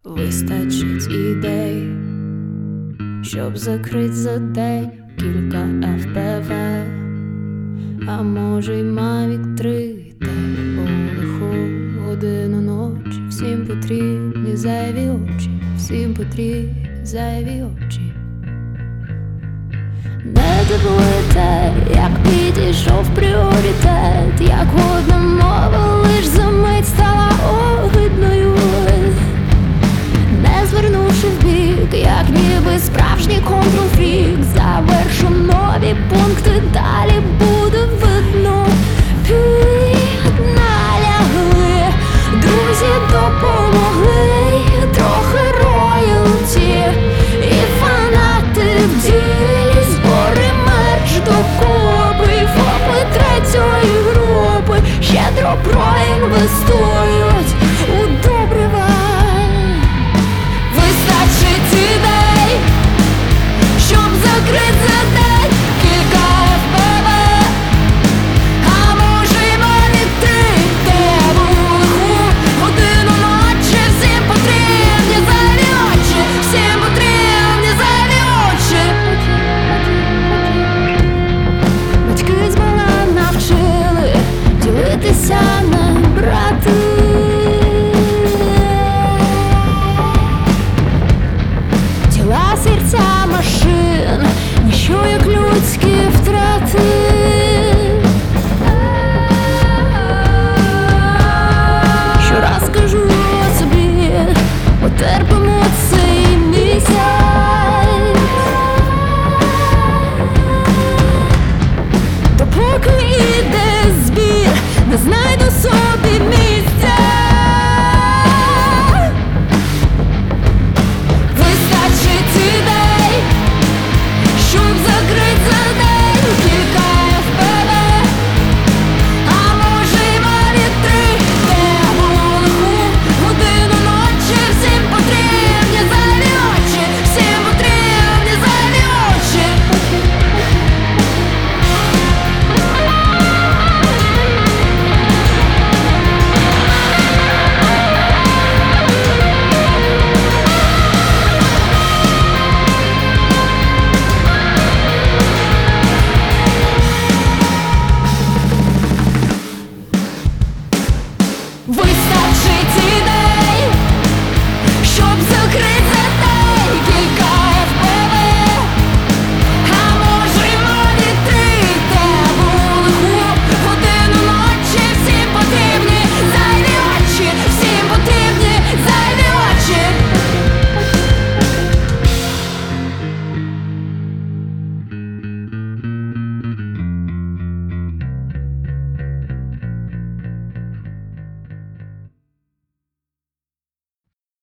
Вистачить ідей, щоб закрить за день кілька ФПВ, а може й Mavic 3 T. У лиху годину ночі всім потрібні зайві очі, всім потрібні зайві очі. Не дивуйте, як підійшов пріоритет, як одна мова лиш за мить стала огидною.